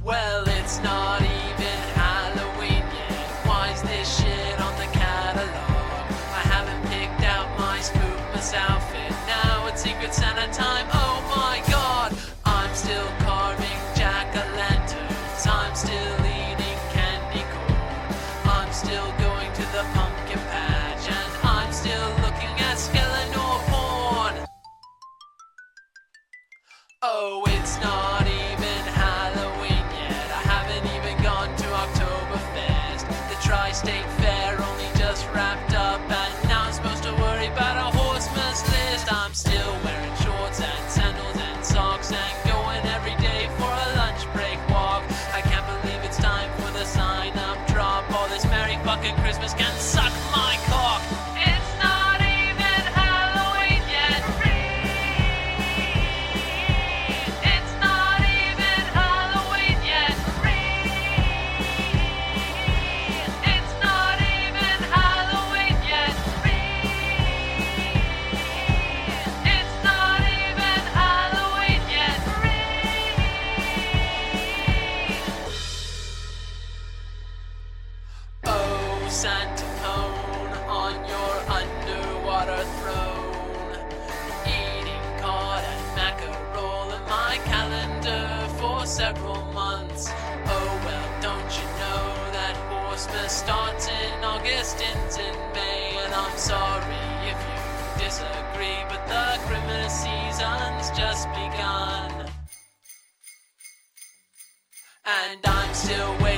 Well, it's not even Halloween yet. Why's this shit on the catalog? I haven't picked out my Spookmas outfit. Now it's Secret Santa time. Oh my god! I'm still carving jack-o'-lanterns. I'm still eating candy corn. I'm still going to the pumpkin patch. And I'm still looking at Skeletor porn. Oh, it's not even Halloween yet. I haven't even gone to Oktoberfest. The Tri-State Fair only just wrapped up, and now I'm supposed to worry about a horseman's list. I'm still wearing shorts and sandals and socks and going every day for a lunch break walk. I can't believe it's time for the sign-up drop. All this Merry fucking Christmas can suck my cock. It's not even Halloween yet. It's not even Halloween yet. It's not even Halloween yet. It's not even Halloween yet. Oh, Santa Pone on your underwater throne, eating cod and mackerel in my calendar for several months. Oh well, don't you know that Horsemas starts in August, ends in May? And I'm sorry if you disagree, but the Christmas season's just begun. And I'm still waiting